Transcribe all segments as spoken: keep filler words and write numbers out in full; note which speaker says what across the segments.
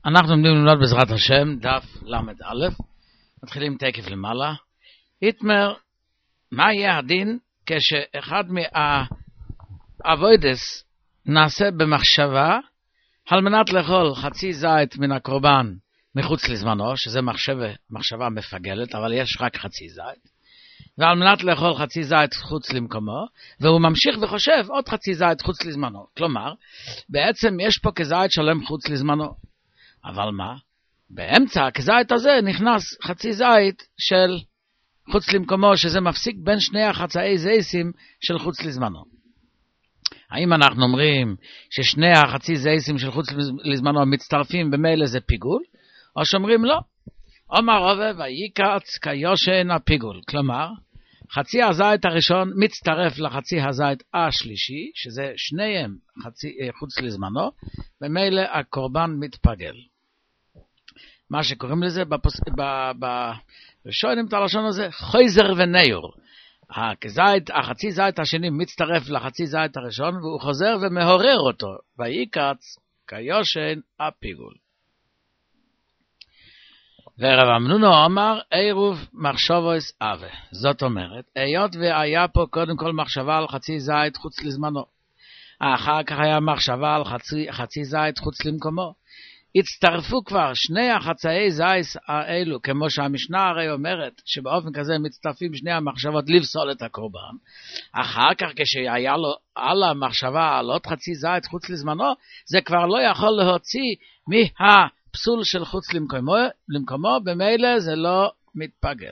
Speaker 1: אנחנו עומדים ללמוד בעזרת השם, דף למד א', מתחילים תקף למעלה. יתמר, מה יהיה הדין כשאחד מהאבוידס נעשה במחשבה, על מנת לאכול חצי זית מן הקורבן מחוץ לזמנו, שזה מחשבה, מחשבה מפגלת, אבל יש רק חצי זית, ועל מנת לאכול חצי זית חוץ למקומו, והוא ממשיך וחושב עוד חצי זית חוץ לזמנו. כלומר, בעצם יש פה כזית שלם חוץ לזמנו. אבל מה? באמצע הכזית הזה נכנס חצי זית של חוץ למקומו, שזה מפסיק בין שני החצאי זייסים של חוץ לזמנו. האם אנחנו אומרים ששני החצי זייסים של חוץ לזמנו מצטרפים במילא זה פיגול? או שאומרים לא. אומר רבה ויקץ כיושן הפיגול. כלומר, חצי הזית הראשון מצטרף לחצי הזית השלישי, שזה שניהם חצי, חוץ לזמנו, במילא הקורבן מתפגל. מה שקוראים לזה בפוס... בראשונים את הלשון הזה, חויזר וניור. הכזית, החצי זית השני מצטרף לחצי זית הראשון, והוא חוזר ומהורר אותו. ויקץ כיושן הפיגול. ורב אמנונו אמר, עירוב מחשבוס אבה. זאת אומרת, היות והיה פה קודם כל מחשבה על חצי זית חוץ לזמנו, אחר כך היה מחשבה על חצי, חצי זית חוץ למקומו, הצטרפו כבר שני החצאי זית האלו, כמו שהמשנה הרי אומרת, שבאופן כזה מצטרפים שני המחשבות לפסול את הקורבן. אחר כך כשהיה לו על המחשבה על עוד חצי זית חוץ לזמנו, זה כבר לא יכול להוציא מה... פסול של חוץ למקומו, למקומו במילא זה לא מתפגל.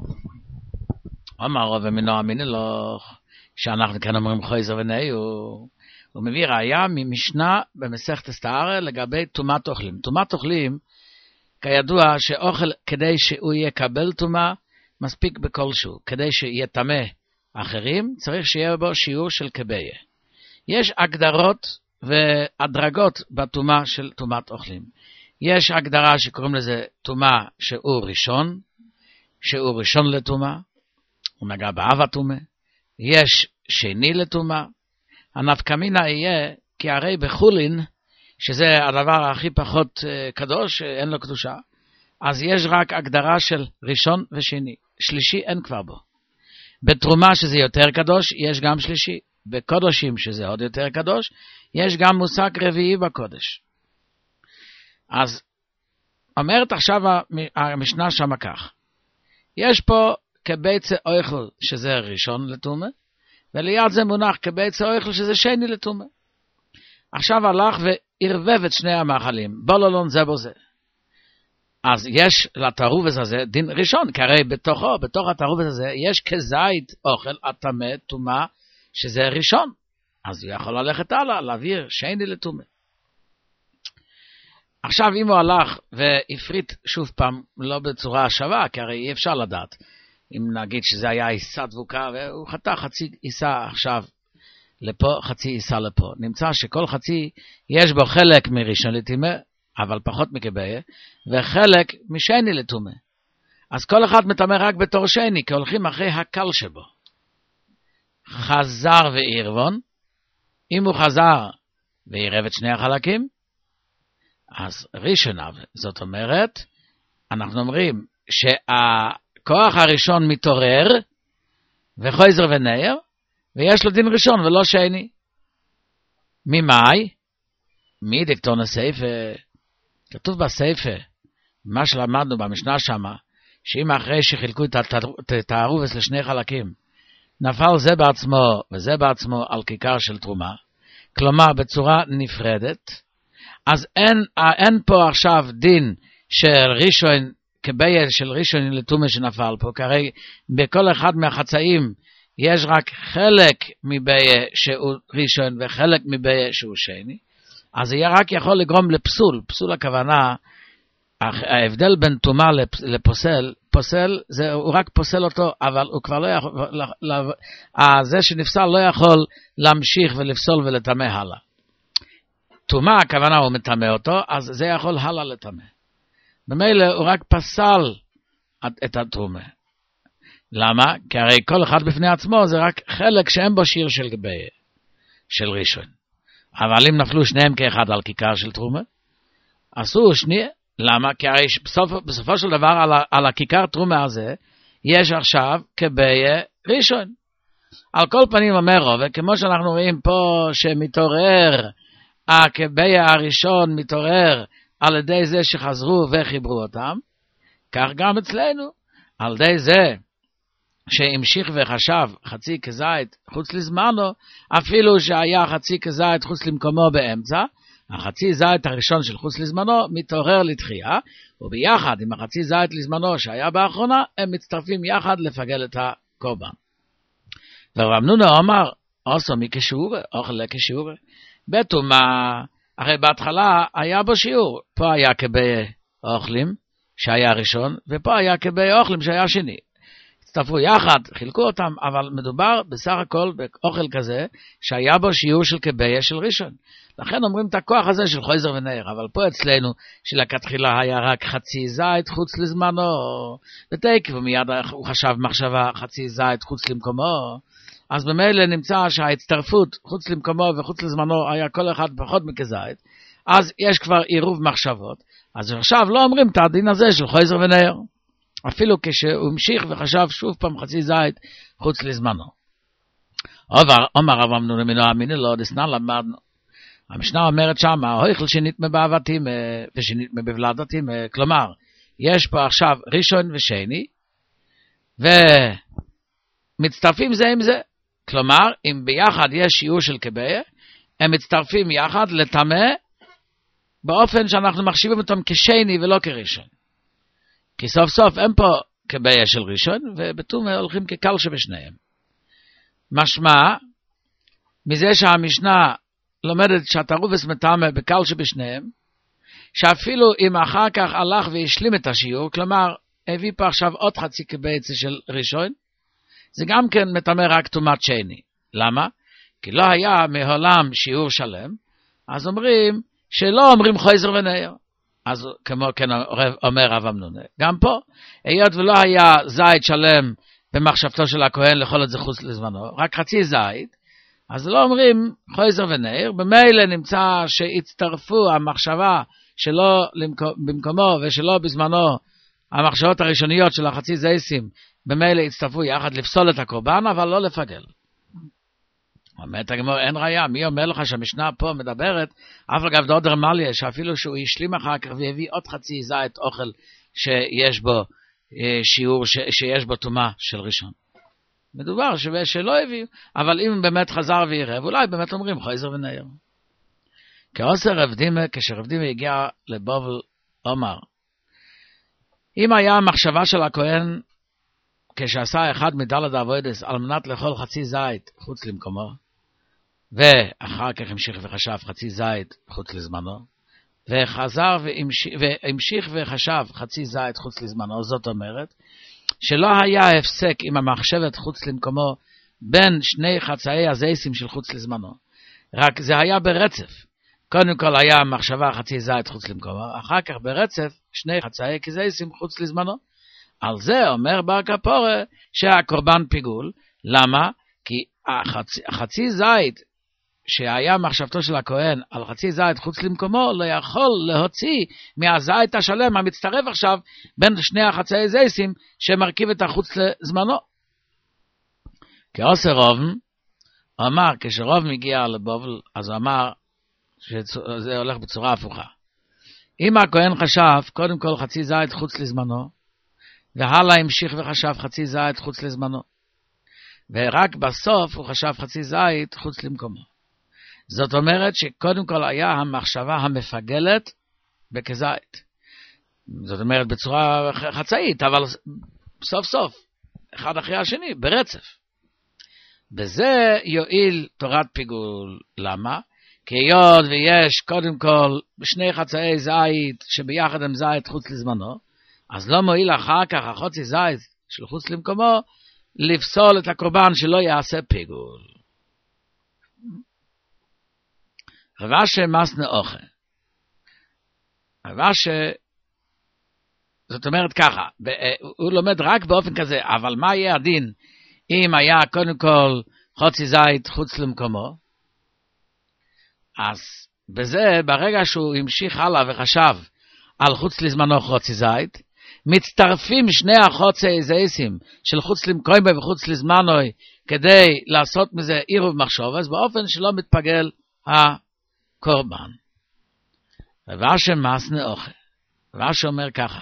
Speaker 1: אמר רב מנו אמיני לו, שאנחנו כאן אומרים חויזר וניור, הוא מביא ראיה ממשנה במסכת אסתר לגבי טומאת אוכלים. טומאת אוכלים, כידוע שאוכל כדי שהוא יקבל טומאה, מספיק בכלשהו. כדי שיהיה טמא אחרים, צריך שיהיה בו שיעור של קביה. יש הגדרות והדרגות בטומאה של טומאת אוכלים. יש הגדרה שקוראים לזה טומאה שהוא ראשון, שהוא ראשון לטומאה, הוא נגע באב הטומאה. יש שני לטומאה. הנפקא מינה יהיה, כי הרי בחולין, שזה הדבר הכי פחות uh, קדוש, אין לו קדושה, אז יש רק הגדרה של ראשון ושני. שלישי אין כבר בו. בתרומה שזה יותר קדוש, יש גם שלישי. בקודשים שזה עוד יותר קדוש, יש גם מושג רביעי בקודש. אז אומרת עכשיו המשנה שמה כך, יש פה כביצה אוכל שזה ראשון לטומאה, וליד זה מונח כביצה אוכל שזה שני לטומאה. עכשיו הלך וערבב את שני המאכלים, בולולון זה בו זה. אז יש לתערובס הזה דין ראשון, כי הרי בתוכו, בתוך התערובס הזה, יש כזית אוכל הטמא טומאה שזה ראשון. אז הוא יכול ללכת הלאה, להעביר שני לטומאה. עכשיו אם הוא הלך והפריט שוב פעם, לא בצורה שווה, כי הרי אי אפשר לדעת, אם נגיד שזה היה עיסה דבוקה, והוא חתך חצי עיסה עכשיו לפה, חצי עיסה לפה. נמצא שכל חצי יש בו חלק מראשון לטומאה, אבל פחות מקביה, וחלק משני לטומאה. אז כל אחד מטמא רק בתור שני, כי הולכים אחרי הקל שבו. חזר ועירבון, אם הוא חזר ועירב את שני החלקים, אז ראשונה, זאת אומרת, אנחנו אומרים שהכוח הראשון מתעורר, וחויזר ונייר, ויש לו דין ראשון ולא שני. ממאי? מי דקטון הסייפה? כתוב בסייפה, מה שלמדנו במשנה שמה, שאם אחרי שחילקו את התערובס לשני חלקים, נפל זה בעצמו וזה בעצמו על כיכר של תרומה, כלומר בצורה נפרדת, אז אין, אין פה עכשיו דין של ראשון, כביה של ראשון לטומאה שנפל פה, כי הרי בכל אחד מהחצאים יש רק חלק מביה שהוא ראשון וחלק מביה שהוא שני, אז יהיה רק יכול לגרום לפסול. פסול הכוונה, ההבדל בין טומאה לפוסל, פוסל זה הוא רק פוסל אותו, אבל הוא כבר לא יכול, זה שנפסל לא יכול להמשיך ולפסול ולטמא הלאה. טומאה, הכוונה הוא מטמא אותו, אז זה יכול הלאה לטמא. במילא הוא רק פסל את הטומאה. למה? כי הרי כל אחד בפני עצמו זה רק חלק שאין בו שיר של גביה, של ראשון. אבל אם נפלו שניהם כאחד על כיכר של תרומה, אסור שנייה. למה? כי הרי בסוף, בסופו של דבר על, על הכיכר תרומה הזה יש עכשיו כביה ראשון. על כל פנים אומר רוב, וכמו שאנחנו רואים פה שמתעורר, הכביה הראשון מתעורר על ידי זה שחזרו וחיברו אותם, כך גם אצלנו, על ידי זה שהמשיך וחשב חצי כזית חוץ לזמנו, אפילו שהיה חצי כזית חוץ למקומו באמצע, החצי זית הראשון של חוץ לזמנו מתעורר לתחייה, וביחד עם החצי זית לזמנו שהיה באחרונה, הם מצטרפים יחד לפגל את הקורבן. ורב נונה אמר, עשו מכשיעורה, אוכל לכשיעורה. בתומה, הרי בהתחלה היה בו שיעור, פה היה כבי אוכלים שהיה ראשון, ופה היה כבי אוכלים שהיה שני. הצטרפו יחד, חילקו אותם, אבל מדובר בסך הכל באוכל כזה, שהיה בו שיעור של כבי של ראשון. לכן אומרים את הכוח הזה של חויזר ונער, אבל פה אצלנו שלכתחילה היה רק חצי זית חוץ לזמנו, ותקף, ומיד הוא חשב מחשבה חצי זית חוץ למקומו, אז במילא נמצא שההצטרפות חוץ למקומו וחוץ לזמנו היה כל אחד פחות מכזית, אז יש כבר עירוב מחשבות, אז עכשיו לא אומרים את הדין הזה של חויזר ונער, אפילו כשהוא המשיך וחשב שוב פעם חצי זית חוץ לזמנו. אומר רב אמנון מינו אמיני לו, דסנן למדנו. המשנה אומרת שם, הויכל שנתמה בעבתים ושנתמה בבלדתים, כלומר, יש פה עכשיו ראשון ושני, ומצטרפים זה עם זה. כלומר, אם ביחד יש שיעור של כביה, הם מצטרפים יחד לטמא, באופן שאנחנו מחשיבים אותם כשני ולא כראשון. כי סוף סוף הם פה כביה של ראשון, ובתומה הולכים כקל שבשניהם. משמע, מזה שהמשנה לומדת שהתרובס מטמא בקל שבשניהם, שאפילו אם אחר כך הלך והשלים את השיעור, כלומר, הביא פה עכשיו עוד חצי כבייצה של ראשון, זה גם כן מטמא רק תומת שני. למה? כי לא היה מעולם שיעור שלם, אז אומרים שלא אומרים חויזר ונער. אז כמו כן אומר רב אמנונה, גם פה, היות ולא היה זית שלם במחשבתו של הכהן לכל את זה חוץ לזמנו, רק חצי זית, אז לא אומרים חויזר ונער, במילא נמצא שהצטרפו המחשבה שלא במקומו ושלא בזמנו, המחשבות הראשוניות של החצי זייסים, במילא הצטרפו יחד לפסול את הקורבן, אבל לא לפגל. אומרת הגמור, אין ראיה, מי אומר לך שהמשנה פה מדברת, אף אגב דודר מליה, שאפילו שהוא השלים אחר כך והביא עוד חצי זית אוכל שיש בו שיעור, שיש בו תומה של ראשון. מדובר שלא הביאו, אבל אם באמת חזר וירב, אולי באמת אומרים חויזר ונער. כעושר רב דימה, כשרב דימה הגיע לבובל, אומר, אם היה המחשבה של הכהן, כשעשה אחד מדלת אבוידס, על מנת לאכול חצי זית חוץ למקומו, ואחר כך המשיך וחשב חצי זית חוץ לזמנו, וחזר והמשיך, והמשיך וחשב חצי זית חוץ לזמנו, זאת אומרת, שלא היה הפסק עם המחשבת חוץ למקומו, בין שני חצאי הזייסים של חוץ לזמנו, רק זה היה ברצף. קודם כל היה מחשבה חצי זית חוץ למקומו, אחר כך ברצף שני חצאי כזייסים חוץ לזמנו. על זה אומר בר כפורה שהקורבן פיגול. למה? כי החצי, החצי זית שהיה מחשבתו של הכהן על חצי זית חוץ למקומו, לא יכול להוציא מהזית השלם המצטרף עכשיו בין שני החצאי זייסים שמרכיב את החוץ לזמנו. כעושה רובן, הוא אמר, כשרוב מגיע לבובל, אז הוא אמר שזה הולך בצורה הפוכה. אם הכהן חשב קודם כל חצי זית חוץ לזמנו, והלאה המשיך וחשב חצי זית חוץ לזמנו, ורק בסוף הוא חשב חצי זית חוץ למקומו. זאת אומרת שקודם כל היה המחשבה המפגלת בכזית. זאת אומרת בצורה חצאית, אבל סוף סוף, אחד אחרי השני, ברצף. בזה יועיל תורת פיגול. למה? כי היות ויש קודם כל שני חצאי זית שביחד הם זית חוץ לזמנו, אז לא מועיל אחר כך החוצי זית של חוץ למקומו לפסול את הקורבן שלא יעשה פיגול. רבשי מסנה אוכל. רבשי, זאת אומרת ככה, הוא לומד רק באופן כזה, אבל מה יהיה הדין אם היה קודם כל חוצי זית חוץ למקומו? אז בזה, ברגע שהוא המשיך הלאה וחשב על חוץ לזמנו חוצי זית, מצטרפים שני החוצי זייסים של חוץ למקוימי וחוץ לזמנו כדי לעשות מזה עירוב מחשוב, אז באופן שלא מתפגל הקורבן. ובאשר מסנה אוכל. ובאשר אומר ככה,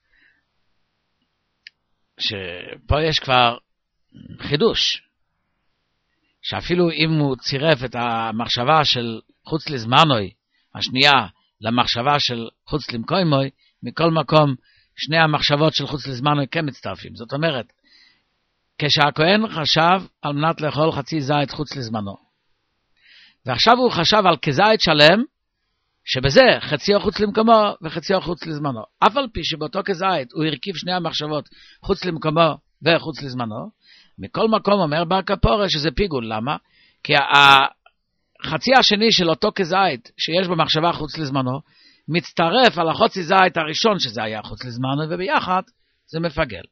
Speaker 1: שפה יש כבר חידוש, שאפילו אם הוא צירף את המחשבה של חוץ לזמנוי, השנייה, למחשבה של חוץ למקוימוי, מכל מקום, שני המחשבות של חוץ לזמנוי כן מצטרפים. זאת אומרת, כשהכהן חשב על מנת לאכול חצי זית חוץ לזמנו, ועכשיו הוא חשב על כזית שלם, שבזה חציו חוץ למקומו וחציו חוץ לזמנו. אף על פי שבאותו כזית הוא הרכיב שני המחשבות חוץ למקומו וחוץ לזמנו, מכל מקום אומר בר כפורה שזה פיגול. למה? כי החצי השני של אותו כזית שיש בו מחשבה חוץ לזמנו, מצטרף על החוצי זית הראשון שזה היה חוץ לזמנו, וביחד זה מפגל.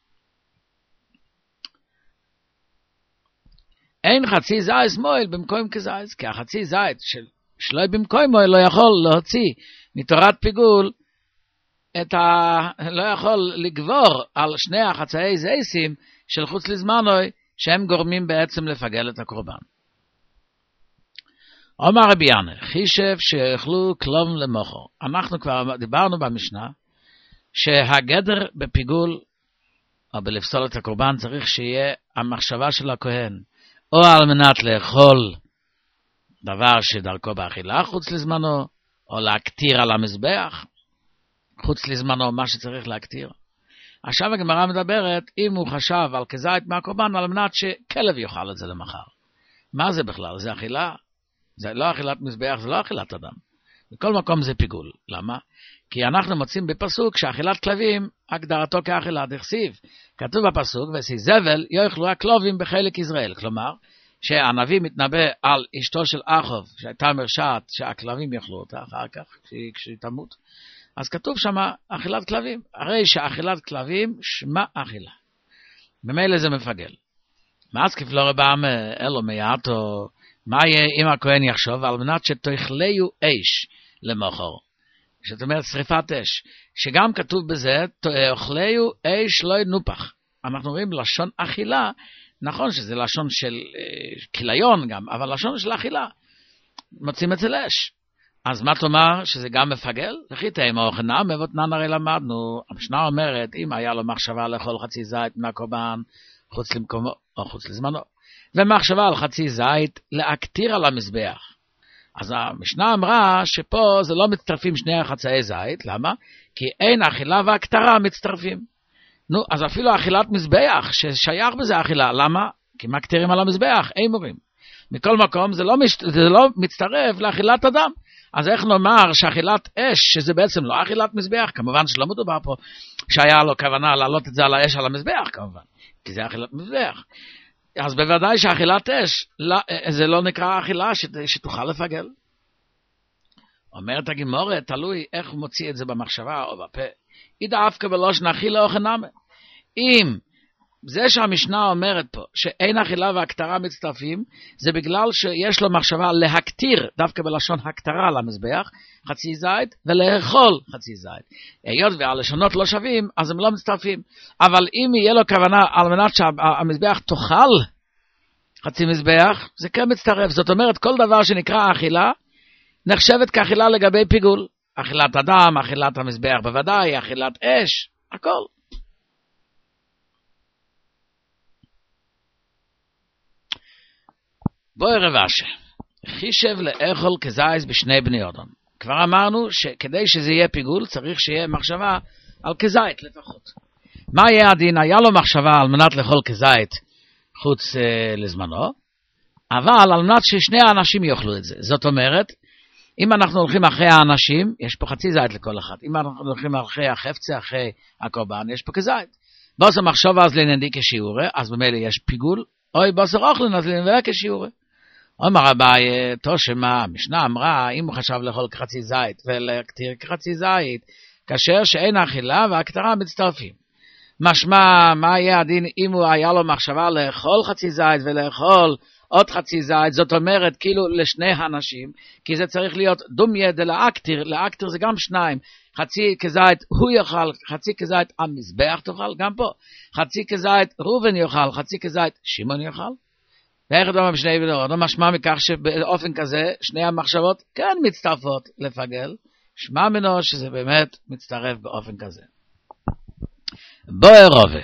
Speaker 1: אין חצי זית מועיל במקום כזית, כי החצי זית של שלוי במקומו לא יכול להוציא מתורת פיגול את ה... לא יכול לגבור על שני החצאי זייסים של חוץ לזמנוי, שהם גורמים בעצם לפגל את הקורבן. אומר רבי ינא, חישב שאכלו כלום למוחו. אנחנו כבר דיברנו במשנה, שהגדר בפיגול, או בלפסול את הקורבן, צריך שיהיה המחשבה של הכהן, או על מנת לאכול דבר שדרכו באכילה חוץ לזמנו, או להקטיר על המזבח, חוץ לזמנו מה שצריך להקטיר. עכשיו הגמרא מדברת, אם הוא חשב על כזית מהקורבן, על מנת שכלב יאכל את זה למחר. מה זה בכלל? זה אכילה? זה לא אכילת מזבח, זה לא אכילת אדם. בכל מקום זה פיגול. למה? כי אנחנו מוצאים בפסוק שאכילת כלבים, הגדרתו כאכילת דכסיב. כתוב בפסוק, ושי זבל יאכלו הכלבים בחלק ישראל. כלומר, שהנביא מתנבא על אשתו של אחוב, שהייתה מרשעת שהכלבים יאכלו אותה אחר כך, כשהיא תמות. אז כתוב שם אכילת כלבים. הרי שאכילת כלבים שמה אכילה. במילא זה מפגל. מאז כפלו רבם אלו מייעתו, מה יהיה אם הכהן יחשוב? על מנת שתאכלהו אש למוחו. זאת אומרת שריפת אש. שגם כתוב בזה, תאכלהו אש לא ינופח. אנחנו רואים לשון אכילה, נכון שזה לשון של אה, כליון גם, אבל לשון של אכילה. מוצאים אצל אש. אז מה תאמר שזה גם מפגל? וכי תאם אוכנה, מבותנן הרי למדנו. המשנה אומרת, אם היה לו מחשבה לאכול חצי זית מן הקורבן, חוץ למקומו או חוץ לזמנו, ומחשבה על חצי זית להקטיר על המזבח. אז המשנה אמרה שפה זה לא מצטרפים שני החצאי זית. למה? כי אין אכילה והקטרה מצטרפים. נו, אז אפילו אכילת מזבח ששייך בזה אכילה. למה? כי מקטירים על המזבח, אין מורים. מכל מקום זה לא, מש... זה לא מצטרף לאכילת אדם. אז איך נאמר שאכילת אש, שזה בעצם לא אכילת מזבח, כמובן שלא מדובר פה שהיה לו כוונה להעלות את זה על האש על המזבח, כמובן, כי זה אכילת מזבח. אז בוודאי שאכילת אש, לא, זה לא נקרא אכילה שתוכל לפגל. אומרת הגמרא, תלוי איך הוא מוציא את זה במחשבה או בפה. אידא אבקה בלושן אכילה או חנמה. אם זה שהמשנה אומרת פה שאין אכילה והקטרה מצטרפים, זה בגלל שיש לו מחשבה להקטיר, דווקא בלשון הקטרה על המזבח, חצי זית, ולאכול חצי זית. היות והלשונות לא שווים, אז הם לא מצטרפים. אבל אם יהיה לו כוונה על מנת שהמזבח תאכל חצי מזבח, זה כן מצטרף. זאת אומרת, כל דבר שנקרא אכילה, נחשבת כאכילה לגבי פיגול. אכילת אדם, אכילת המזבח בוודאי, אכילת אש, הכל. בואי רבשה, חישב לאכול כזייס בשני בני אדם. כבר אמרנו שכדי שזה יהיה פיגול צריך שיהיה מחשבה על כזית לפחות. מה יהיה הדין? היה לו מחשבה על מנת לאכול כזית חוץ אה, לזמנו, אבל על מנת ששני האנשים יאכלו את זה. זאת אומרת, אם אנחנו הולכים אחרי האנשים, יש פה חצי זית לכל אחד. אם אנחנו הולכים אחרי החפצה, אחרי הקורבן, יש פה כזית. בוסר מחשוב אז לנדי כשיעורה, אז במילא יש פיגול, אוי בוסר אוכלן אז לנדי כשיעורה. אומר רבי, תושמה, המשנה אמרה, אם הוא חשב לאכול כחצי זית ולהקטיר כחצי זית, כאשר שאין אכילה והקטרה מצטרפים. משמע, מה יהיה הדין אם הוא היה לו מחשבה לאכול חצי זית ולאכול עוד חצי זית, זאת אומרת כאילו לשני האנשים, כי זה צריך להיות דומיה דלאקטיר, לאקטיר זה גם שניים, חצי כזית הוא יאכל, חצי כזית המזבח תאכל, גם פה, חצי כזית ראובן יאכל, חצי כזית שמעון יאכל, ואיך דומה בשני בדורות, לא משמע מכך שבאופן כזה, שני המחשבות כן מצטרפות לפגל, שמע מנו שזה באמת מצטרף באופן כזה. בואי רובה,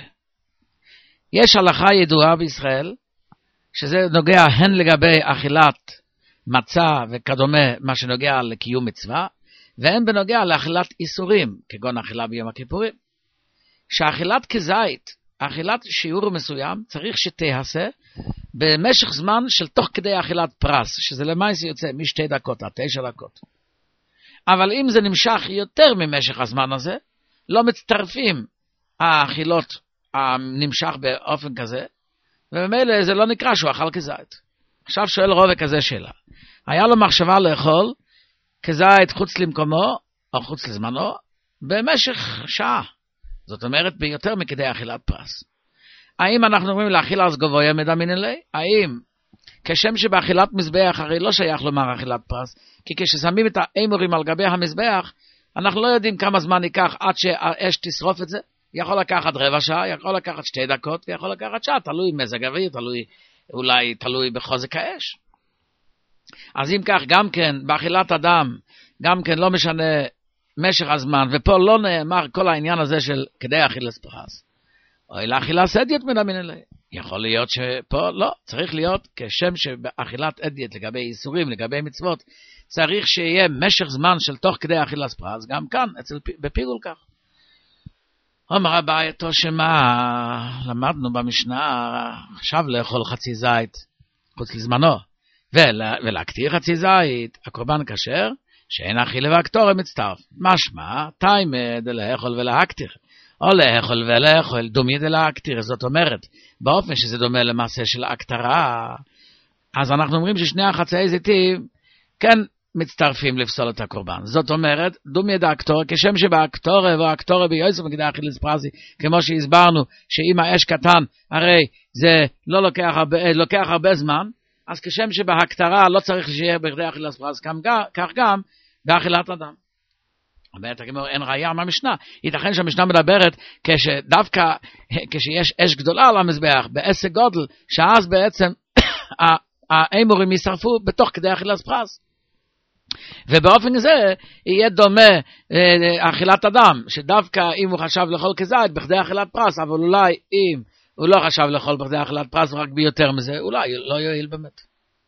Speaker 1: יש הלכה ידועה בישראל, שזה נוגע הן לגבי אכילת מצה וכדומה, מה שנוגע לקיום מצווה, והן בנוגע לאכילת איסורים, כגון אכילה ביום הכיפורים. שאכילת כזית, אכילת שיעור מסוים, צריך שתיעשה במשך זמן של תוך כדי אכילת פרס, שזה למעשה יוצא משתי דקות עד תשע דקות. אבל אם זה נמשך יותר ממשך הזמן הזה, לא מצטרפים האכילות הנמשך באופן כזה, ובמילא זה לא נקרא שהוא אכל כזית. עכשיו שואל רובה כזה שאלה. היה לו מחשבה לאכול כזית חוץ למקומו, או חוץ לזמנו, במשך שעה. זאת אומרת, ביותר מכדי אכילת פרס. האם אנחנו אומרים לאכילה אז גבוה מדמין אלי? האם כשם שבאכילת מזבח הרי לא שייך לומר אכילת פרס, כי כששמים את האמורים על גבי המזבח, אנחנו לא יודעים כמה זמן ייקח עד שהאש תשרוף את זה. יכול לקחת רבע שעה, יכול לקחת שתי דקות, ויכול לקחת שעה, תלוי מזג אוויר, תלוי, אולי תלוי בחוזק האש. אז אם כך, גם כן, באכילת אדם, גם כן לא משנה משך הזמן, ופה לא נאמר כל העניין הזה של כדי אכילת פרס. או לאכילת אדיוט מדמין אלי. יכול להיות שפה לא, צריך להיות כשם שבאכילת אדיוט לגבי איסורים, לגבי מצוות, צריך שיהיה משך זמן של תוך כדי אכילת פרס, גם כאן, אצל, בפיגול כך. אומר הבעייתו שמה, למדנו במשנה, עכשיו לאכול חצי זית, חוץ לזמנו, ולה, ולהקטיר חצי זית, הקורבן כשר, שאין אכילה והקטורה מצטרף. משמע, תיימה דלאכול ולהקטיר, או לאכול ולאכול, דומי דלהקטיר, זאת אומרת, באופן שזה דומה למעשה של הקטרה, אז אנחנו אומרים ששני החצאי זיתים, כן, מצטרפים לפסול את הקורבן. זאת אומרת, דומי דהקטורה, כשם שבהקטורה והקטורה ביוסף מגדי אכילת פרסי, כמו שהסברנו, שאם האש קטן, הרי זה לא לוקח הרבה, לוקח הרבה זמן, אז כשם שבהקטרה לא צריך שיהיה בכדי אכילת פרס, כך גם באכילת אדם. אומרת הגמרא, אין ראיה מהמשנה. ייתכן שהמשנה מדברת כשדווקא, כשיש אש גדולה על המזבח, בעסק גודל, שאז בעצם האמורים ישרפו בתוך כדי אכילת פרס. ובאופן זה יהיה דומה אכילת אדם, שדווקא אם הוא חשב לאכול כזית בכדי אכילת פרס, אבל אולי אם הוא לא חשב לאכול בכדי אכילת פרס, רק ביותר מזה, אולי לא יועיל באמת.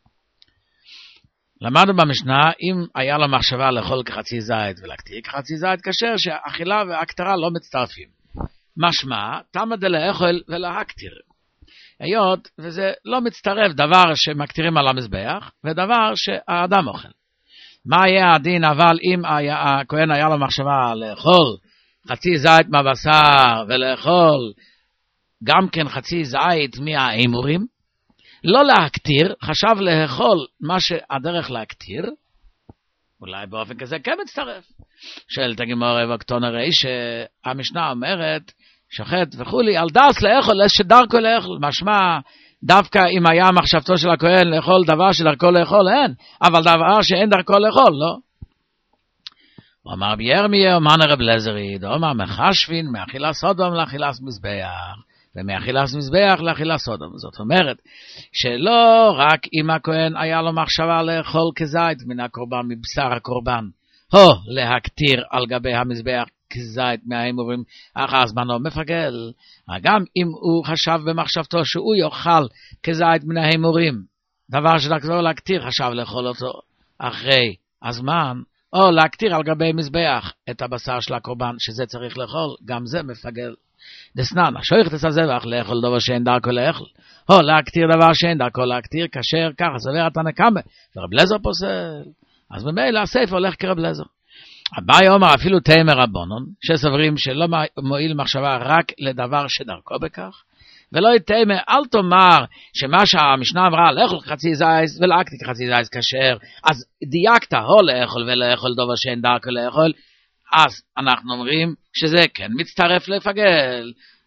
Speaker 1: למדנו במשנה, אם היה לו מחשבה לאכול כחצי זית ולהקטיר כחצי זית, כאשר שהאכילה וההקטרה לא מצטרפים. משמע, תמה דלאכול ולהקטיר. היות וזה לא מצטרף דבר שמקטירים על המזבח, ודבר שהאדם אוכל. מה יהיה הדין אבל אם הכהן היה לו מחשבה לאכול חצי זית מהבשר ולאכול גם כן חצי זית מהאמורים? לא להקטיר, חשב לאכול מה שהדרך להקטיר, אולי באופן כזה כן מצטרף. שואלת הגמרא וקטון הרי שהמשנה אומרת, שוחט וכולי, על דס לאכול, שדרכו לאכול, משמע דווקא אם היה מחשבתו של הכהן לאכול דבר שדרכו לאכול, אין, אבל דבר שאין דרכו לאכול, לא. הוא אמר בירמיה, אומן רב לזרי, הוא אמר מחשבין, מאכילה סודום לאכילת מזבח. ומאכילת מזבח לאכילת סודום. זאת אומרת, שלא רק אם הכהן היה לו מחשבה לאכול כזית מן הקורבן, מבשר הקורבן, או להקטיר על גבי המזבח כזית מהאמורים, אחר זמנו מפגל. גם אם הוא חשב במחשבתו שהוא יאכל כזית מן האמורים, דבר שדרכו להקטיר, חשב לאכול אותו אחרי הזמן, או להקטיר על גבי מזבח את הבשר של הקורבן, שזה צריך לאכול, גם זה מפגל. דסנן, השויך תסזבח לאכול דבר שאין דרכו לאכול, או להקטיר דבר שאין דרכו להקטיר, כאשר ככה סבר את הנקמה, ורב לזר פוסל, אז ממילא הספר הולך כרב לזר. הבא אומר אפילו תאמר רבונון, שסוברים שלא מועיל מחשבה רק לדבר שדרכו בכך, ולא יתאמר, אל תאמר שמה שהמשנה אמרה, לאכול חצי זייס ולהקטיר חצי זייס כאשר, אז דייקת, או לאכול ולאכול דבר שאין דרכו לאכול, אז אנחנו אומרים שזה כן מצטרף לפגל,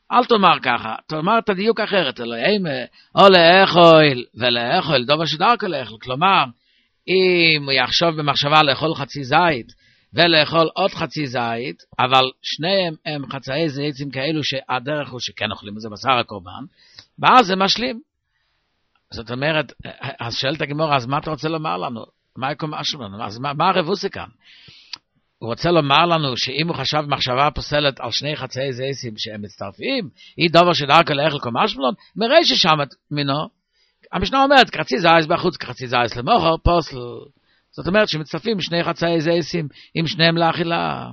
Speaker 1: אל תאמר ככה, תאמר את הדיוק אחרת, אלוהים, או לאכול ולאכול, דבר שדרכו לאכול, כלומר, אם הוא יחשוב במחשבה לאכול חצי זית, ולאכול עוד חצי זית, אבל שניהם הם חצאי זיתים כאלו שהדרך הוא שכן אוכלים את זה בשר הקורבן, ואז זה משלים. זאת אומרת, אז שואלת הגמור, אז מה אתה רוצה לומר לנו? מה יקום משהו לנו? אז מה, מה הרבוסי כאן? הוא רוצה לומר לנו שאם הוא חשב מחשבה פוסלת על שני חצאי זיתים שהם מצטרפים, היא דבר שדרכו לאכול כל משהו לנו, מראי ששם מינו, המשנה אומרת, קרצי זייס בחוץ, קרצי זייס למוחר, פוסל. זאת אומרת שמצטרפים שני חצאי זיתים עם שניהם לאכילה.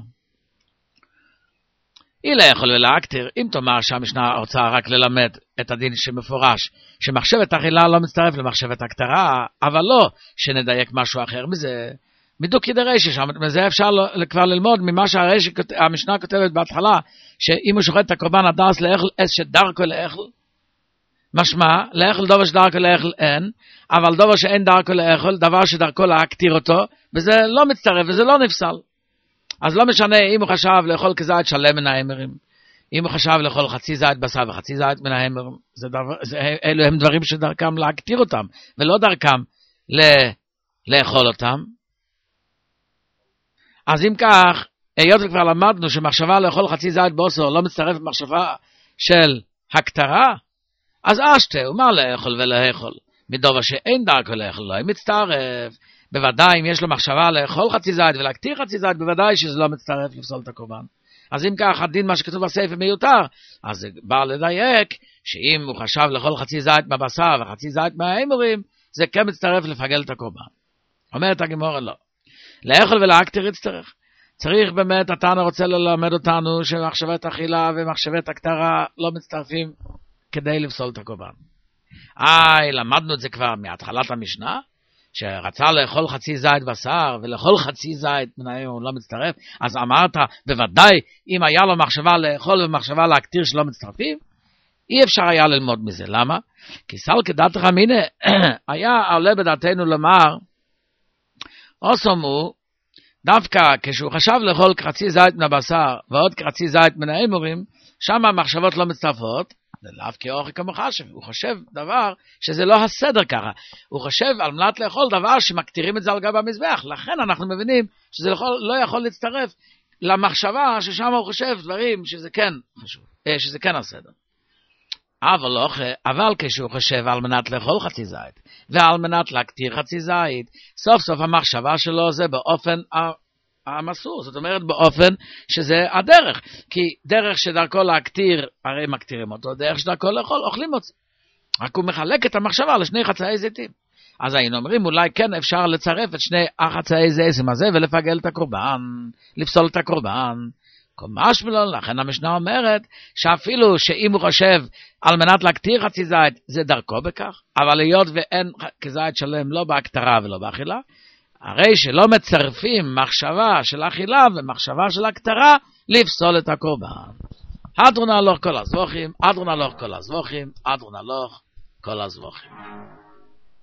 Speaker 1: היא לאכול ולהקטיר, אם תאמר שהמשנה רוצה רק ללמד את הדין שמפורש, שמחשבת אכילה לא מצטרף למחשבת הקטרה, אבל לא שנדייק משהו אחר מזה, מדוק ידרי ששם, מזה אפשר כבר ללמוד ממה שהמשנה כותבת בהתחלה, שאם הוא שוחט את הקורבן הדס לאכול אס שדרכו לאכול, משמע, לאכול דבר שדרכו לאכול אין, אבל דבר שאין דרכו לאכול, דבר שדרכו להקטיר אותו, וזה לא מצטרף וזה לא נפסל. אז לא משנה אם הוא חשב לאכול כזית שלם מן האמרים, אם הוא חשב לאכול חצי זית בשר וחצי זית מן האמרים, זה דבר, זה, אלו הם דברים שדרכם להקטיר אותם, ולא דרכם ל, לאכול אותם. אז אם כך, היות וכבר למדנו שמחשבה לאכול חצי זית בוסר לא מצטרף למחשבה של הקטרה, אז אשתה, ומה לאכול ולאכול? מדובר שאין דרכו לאכול, לא מצטרף. בוודאי אם יש לו מחשבה לאכול חצי זית ולהקטיר חצי זית, בוודאי שזה לא מצטרף לפסול את הקורבן. אז אם כך הדין מה שכתוב בספר מיותר, אז זה בא לדייק שאם הוא חשב לאכול חצי זית מהבשר וחצי זית מהאמורים, זה כן מצטרף לפגל את הקורבן. אומרת הגמרא לא. לאכול ולהקטיר יצטרך. צריך באמת, התנא רוצה ללמד אותנו שמחשבת אכילה ומחשבת הקטרה לא מצטרפים כדי לפסול את הקורבן. איי, למדנו את זה כבר מהתחלת המשנה, שרצה לאכול חצי זית בשר ולאכול חצי זית מנהים הוא לא מצטרף, אז אמרת בוודאי אם היה לו מחשבה לאכול ומחשבה להקטיר שלא מצטרפים, אי אפשר היה ללמוד מזה. למה? כי סל כדתך מיני היה עולה בדעתנו לומר אוסמו דווקא כשהוא חשב לאכול חצי זית מן הבשר ועוד חצי זית מן האמורים, שם המחשבות לא מצטרפות, זה לאו כאוכי כמחשב, הוא חושב דבר שזה לא הסדר ככה, הוא חושב על מנת לאכול דבר שמקטירים את זה על גב המזבח, לכן אנחנו מבינים שזה יכול, לא יכול להצטרף למחשבה ששם הוא חושב דברים שזה כן חשוב, שזה כן הסדר. אבל, לא, אבל כשהוא חושב על מנת לאכול חצי זית ועל מנת להקטיר חצי זית, סוף סוף המחשבה שלו זה באופן המסור, זאת אומרת באופן שזה הדרך, כי דרך שדרכו להקטיר, הרי מקטירים אותו, דרך שדרכו לאכול, אוכלים אותו. רק הוא מחלק את המחשבה לשני חצאי זיתים. אז היינו אומרים, אולי כן אפשר לצרף את שני החצאי זיתים הזה, ולפגל את הקורבן, לפסול את הקורבן. כמשמע לן, לכן המשנה אומרת, שאפילו שאם הוא חושב על מנת להקטיר חצי זית, זה דרכו בכך, אבל היות ואין כזית שלם לא בהקטרה ולא באכילה, הרי שלא מצרפים מחשבה של אכילה ומחשבה של הקטרה לפסול את הקורבן. אדרון הלוך כל הזבוכים, אדרון הלוך כל הזבוכים, אדרון הלוך כל הזבוכים.